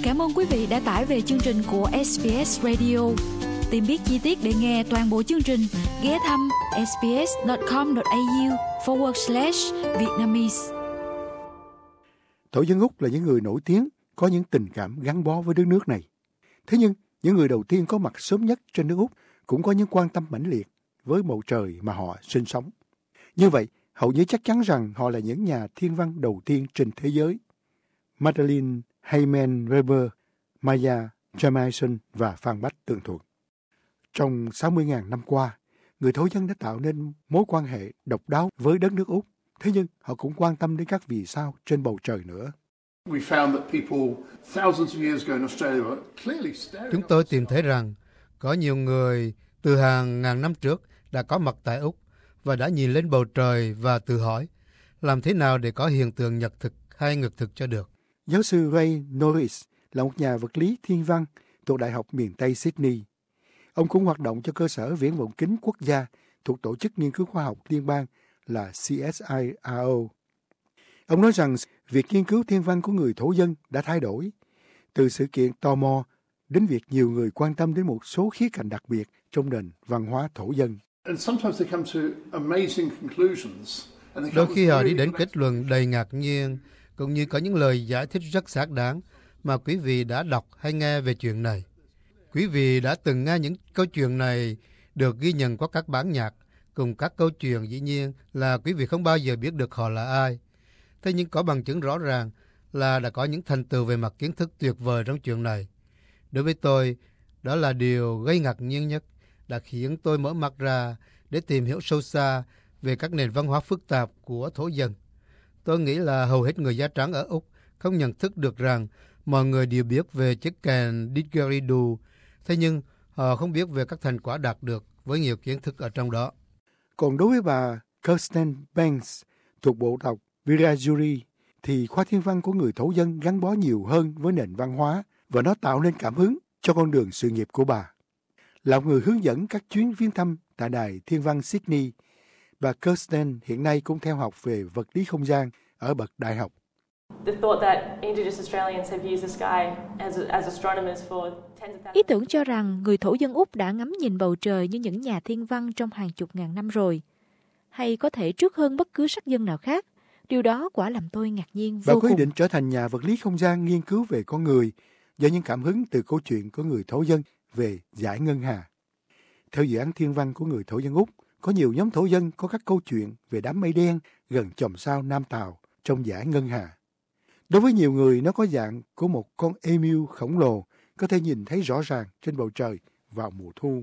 Cảm ơn quý vị đã tải về chương trình của SBS Radio. Tìm biết chi tiết để nghe toàn bộ chương trình, ghé thăm sbs.com.au/Vietnamese. Thổ dân Úc là những người nổi tiếng, có những tình cảm gắn bó với đất nước này. Thế nhưng, những người đầu tiên có mặt sớm nhất trên nước Úc cũng có những quan tâm mãnh liệt với bầu trời mà họ sinh sống. Như vậy, hầu như chắc chắn rằng họ là những nhà thiên văn đầu tiên trên thế giới. Madeleine Hayman Weber, Maya Jamison và Phan Bách tường thuật. Trong 60.000 năm qua, người thổ dân đã tạo nên mối quan hệ độc đáo với đất nước Úc. Thế nhưng họ cũng quan tâm đến các vì sao trên bầu trời nữa. Chúng tôi tìm thấy rằng có nhiều người từ hàng ngàn năm trước đã có mặt tại Úc và đã nhìn lên bầu trời và tự hỏi làm thế nào để có hiện tượng nhật thực hay ngược thực cho được. Giáo sư Ray Norris là một nhà vật lý thiên văn thuộc Đại học miền Tây Sydney. Ông cũng hoạt động cho cơ sở viễn vọng kính quốc gia thuộc Tổ chức Nghiên cứu Khoa học Liên bang là CSIRO. Ông nói rằng việc nghiên cứu thiên văn của người thổ dân đã thay đổi, từ sự kiện tò mò đến việc nhiều người quan tâm đến một số khía cạnh đặc biệt trong nền văn hóa thổ dân. Đôi khi họ đi đến kết luận đầy ngạc nhiên, cũng như có những lời giải thích rất xác đáng mà quý vị đã đọc hay nghe về chuyện này. Quý vị đã từng nghe những câu chuyện này được ghi nhận qua các bản nhạc, cùng các câu chuyện dĩ nhiên là quý vị không bao giờ biết được họ là ai. Thế nhưng có bằng chứng rõ ràng là đã có những thành tựu về mặt kiến thức tuyệt vời trong chuyện này. Đối với tôi, đó là điều gây ngạc nhiên nhất, đã khiến tôi mở mắt ra để tìm hiểu sâu xa về các nền văn hóa phức tạp của thổ dân. Tôi nghĩ là hầu hết người da trắng ở Úc không nhận thức được rằng mọi người đều biết về chiếc kèn didgeridoo, thế nhưng họ không biết về các thành quả đạt được với nhiều kiến thức ở trong đó. Còn đối với bà Kirsten Banks thuộc bộ tộc Wiradjuri thì khoa thiên văn của người thổ dân gắn bó nhiều hơn với nền văn hóa và nó tạo nên cảm hứng cho con đường sự nghiệp của bà. Là người hướng dẫn các chuyến viếng thăm tại Đài Thiên văn Sydney, bà Kirsten hiện nay cũng theo học về vật lý không gian ở bậc đại học. Ý tưởng cho rằng người thổ dân Úc đã ngắm nhìn bầu trời như những nhà thiên văn trong hàng chục ngàn năm rồi, hay có thể trước hơn bất cứ sắc dân nào khác. Điều đó quả làm tôi ngạc nhiên vô cùng. Bà quyết định trở thành nhà vật lý không gian nghiên cứu về con người do những cảm hứng từ câu chuyện của người thổ dân về dải ngân hà. Theo dự án thiên văn của người thổ dân Úc, có nhiều nhóm thổ dân có các câu chuyện về đám mây đen gần chòm sao Nam Tàu trong dải ngân hà. Đối với nhiều người, nó có dạng của một con emu khổng lồ có thể nhìn thấy rõ ràng trên bầu trời vào mùa thu.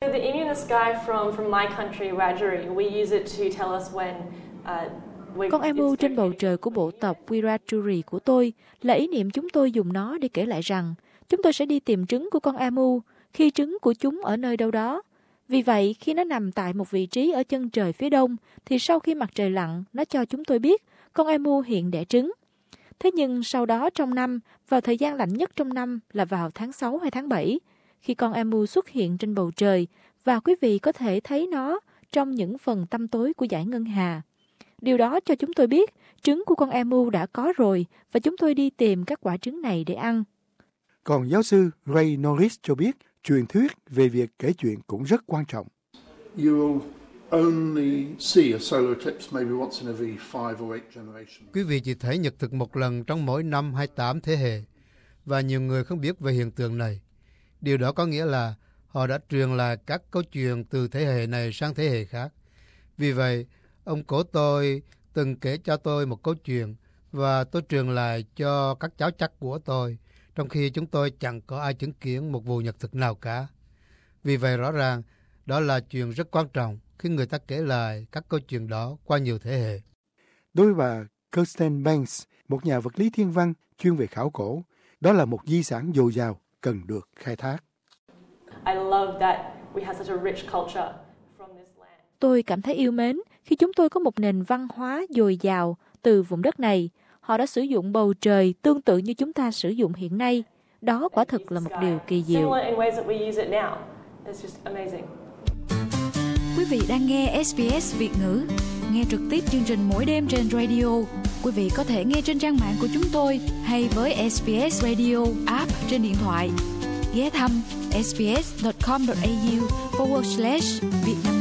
Con emu trên bầu trời của bộ tộc Wiradjuri của tôi là ý niệm chúng tôi dùng nó để kể lại rằng chúng tôi sẽ đi tìm trứng của con emu khi trứng của chúng ở nơi đâu đó. Vì vậy, khi nó nằm tại một vị trí ở chân trời phía đông, thì sau khi mặt trời lặn, nó cho chúng tôi biết con emu hiện đẻ trứng. Thế nhưng sau đó trong năm, vào thời gian lạnh nhất trong năm là vào tháng 6 hay tháng 7, khi con emu xuất hiện trên bầu trời và quý vị có thể thấy nó trong những phần tăm tối của dải ngân hà. Điều đó cho chúng tôi biết trứng của con emu đã có rồi và chúng tôi đi tìm các quả trứng này để ăn. Còn giáo sư Ray Norris cho biết truyền thuyết về việc kể chuyện cũng rất quan trọng. Quý vị chỉ thấy nhật thực một lần trong mỗi 5 hay 8 thế hệ, và nhiều người không biết về hiện tượng này. Điều đó có nghĩa là họ đã truyền lại các câu chuyện từ thế hệ này sang thế hệ khác. Vì vậy, ông cố tôi từng kể cho tôi một câu chuyện và tôi truyền lại cho các cháu chắc của tôi, trong khi chúng tôi chẳng có ai chứng kiến một vụ nhật thực nào cả. Vì vậy rõ ràng, đó là chuyện rất quan trọng khi người ta kể lại các câu chuyện đó qua nhiều thế hệ. Đối với bà Kirsten Banks, một nhà vật lý thiên văn chuyên về khảo cổ, đó là một di sản dồi dào cần được khai thác. Tôi cảm thấy yêu mến khi chúng tôi có một nền văn hóa dồi dào từ vùng đất này. Họ đã sử dụng bầu trời tương tự như chúng ta sử dụng hiện nay. Đó quả thực là một điều kỳ diệu. Quý vị đang nghe SBS Việt ngữ. nghe trực tiếp chương trình mỗi đêm trên radio, quý vị có thể nghe trên trang mạng của chúng tôi hay với SBS Radio app trên điện thoại. Ghé thăm sbs.com.au/Vietnamese